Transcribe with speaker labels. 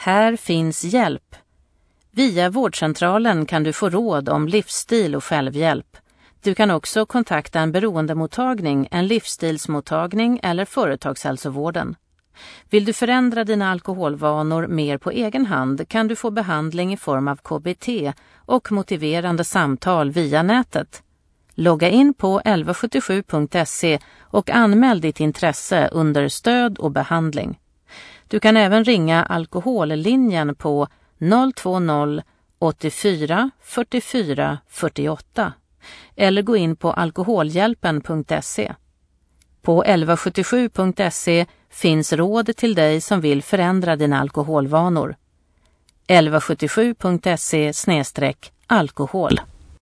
Speaker 1: Här finns hjälp. Via vårdcentralen kan du få råd om livsstil och självhjälp. Du kan också kontakta en beroendemottagning, en livsstilsmottagning eller företagshälsovården. Vill du förändra dina alkoholvanor mer på egen hand kan du få behandling i form av KBT och motiverande samtal via nätet. Logga in på 1177.se och anmäl ditt intresse under stöd och behandling. Du kan även ringa alkohollinjen på 020 84 44 48 eller gå in på alkoholhjälpen.se. På 1177.se finns råd till dig som vill förändra dina alkoholvanor. 1177.se/alkohol.